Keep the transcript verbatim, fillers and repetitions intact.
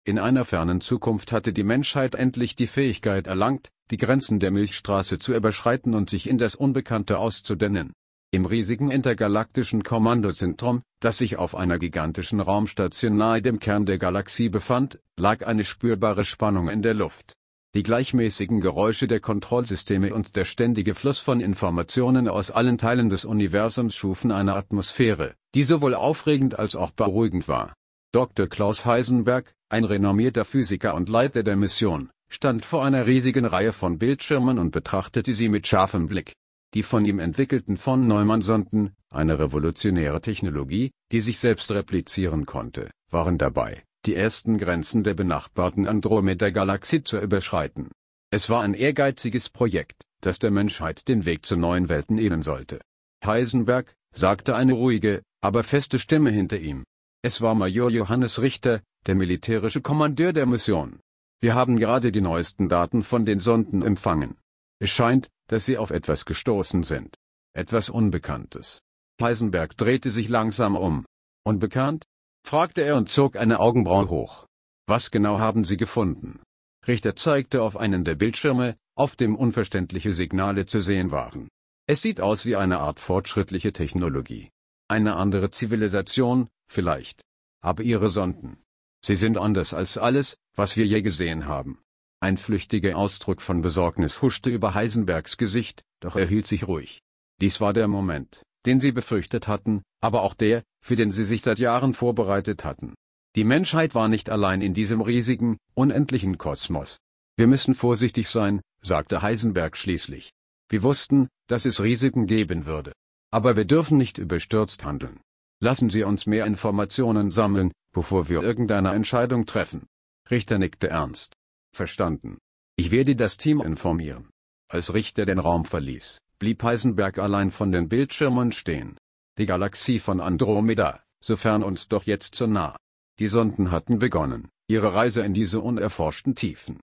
In einer fernen Zukunft hatte die Menschheit endlich die Fähigkeit erlangt, die Grenzen der Milchstraße zu überschreiten und sich in das Unbekannte auszudehnen. Im riesigen intergalaktischen Kommandozentrum, das sich auf einer gigantischen Raumstation nahe dem Kern der Galaxie befand, lag eine spürbare Spannung in der Luft. Die gleichmäßigen Geräusche der Kontrollsysteme und der ständige Fluss von Informationen aus allen Teilen des Universums schufen eine Atmosphäre, die sowohl aufregend als auch beruhigend war. Doktor Klaus Heisenberg, ein renommierter Physiker und Leiter der Mission, stand vor einer riesigen Reihe von Bildschirmen und betrachtete sie mit scharfem Blick. Die von ihm entwickelten von Neumann-Sonden, eine revolutionäre Technologie, die sich selbst replizieren konnte, waren dabei, die ersten Grenzen der benachbarten Andromeda-Galaxie zu überschreiten. Es war ein ehrgeiziges Projekt, das der Menschheit den Weg zu neuen Welten ebnen sollte. Heisenberg, sagte eine ruhige, aber feste Stimme hinter ihm. Es war Major Johannes Richter, der militärische Kommandeur der Mission. Wir haben gerade die neuesten Daten von den Sonden empfangen. Es scheint, dass sie auf etwas gestoßen sind. Etwas Unbekanntes. Heisenberg drehte sich langsam um. Unbekannt? Fragte er und zog eine Augenbraue hoch. Was genau haben Sie gefunden? Richter zeigte auf einen der Bildschirme, auf dem unverständliche Signale zu sehen waren. Es sieht aus wie eine Art fortschrittliche Technologie. Eine andere Zivilisation, vielleicht. Aber Ihre Sonden. Sie sind anders als alles, was wir je gesehen haben. Ein flüchtiger Ausdruck von Besorgnis huschte über Heisenbergs Gesicht, doch er hielt sich ruhig. Dies war der Moment, den sie befürchtet hatten, aber auch der, für den sie sich seit Jahren vorbereitet hatten. Die Menschheit war nicht allein in diesem riesigen, unendlichen Kosmos. Wir müssen vorsichtig sein, sagte Heisenberg schließlich. Wir wussten, dass es Risiken geben würde. Aber wir dürfen nicht überstürzt handeln. Lassen Sie uns mehr Informationen sammeln, bevor wir irgendeine Entscheidung treffen. Richter nickte ernst. Verstanden. Ich werde das Team informieren. Als Richter den Raum verließ, blieb Heisenberg allein von den Bildschirmen stehen. Die Galaxie von Andromeda, sofern uns doch jetzt so nah. Die Sonden hatten begonnen, ihre Reise in diese unerforschten Tiefen.